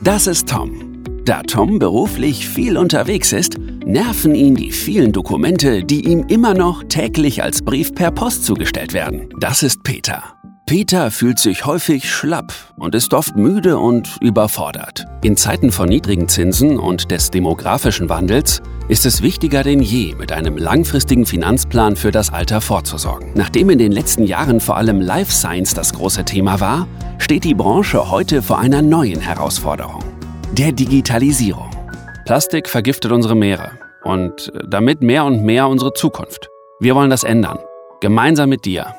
Das ist Tom. Da Tom beruflich viel unterwegs ist, nerven ihn die vielen Dokumente, die ihm immer noch täglich als Brief per Post zugestellt werden. Das ist Peter. Peter fühlt sich häufig schlapp und ist oft müde und überfordert. In Zeiten von niedrigen Zinsen und des demografischen Wandels ist es wichtiger denn je, mit einem langfristigen Finanzplan für das Alter vorzusorgen. Nachdem in den letzten Jahren vor allem Life Science das große Thema war, steht die Branche heute vor einer neuen Herausforderung: der Digitalisierung. Plastik vergiftet unsere Meere und damit mehr und mehr unsere Zukunft. Wir wollen das ändern. Gemeinsam mit dir.